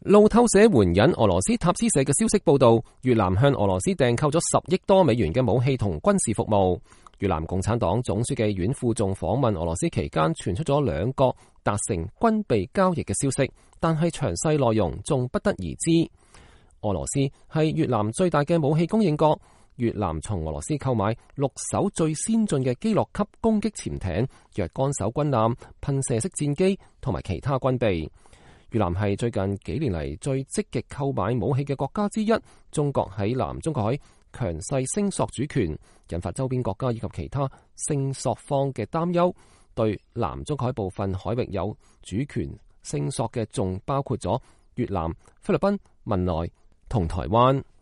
路透社援引俄羅斯塔斯社嘅消息報道，越南向俄羅斯訂購咗10億多美元嘅武器同軍事服務。越南共產黨總書記阮富仲訪問俄羅斯期間，傳出咗兩國達成軍備交易嘅消息，但係詳細內容仲不得而知。俄羅斯係越南最大嘅武器供應國，越南從俄羅斯購買6艘最先進嘅基洛級攻擊潛艇、若干艘軍艦、噴射式戰機同埋其他軍備。越南係最近幾年嚟最積極購買武器嘅國家之一。中國喺南中國海強勢聲索主權，引發周邊國家以及其他聲索方嘅擔憂。對南中國海部分海域有主權聲索嘅，仲包括咗越南、菲律賓、文萊同台灣。